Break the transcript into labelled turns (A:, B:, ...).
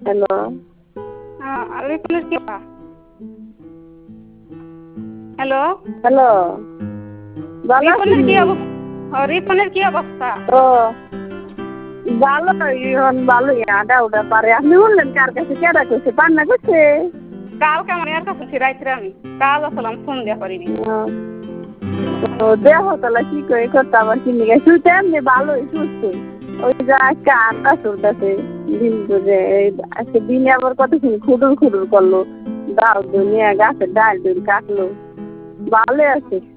A: Hello.
B: রিপনের কি hello
A: hello, ভালো
B: রিপনের
A: আছেন?
B: কি অবস্থা? রিপনের কি অবস্থা?
A: ও ভালো, এখন ভালোই আডা উডা পারে। আপনি বললেন কার কাছে কেডা করছে, পান্না করছে?
B: কালকে আমার এর কাছে রাইতে আমি কাল আসলাম ফোন দেওয়া করিনি।
A: ও দেহ তাহলে কি করে করতে আবার কিনে গেছে এমনি ভালোই সুস্থ। ওই যে আজকে আড্ডা চলতেছে দিন ধরে, আজকে দিনে আবার কতক্ষণ খুডুর খুডুর করলো, ডাল দুনিয়া গাছের ডাল ডুল কাটলো, ভালো আছে।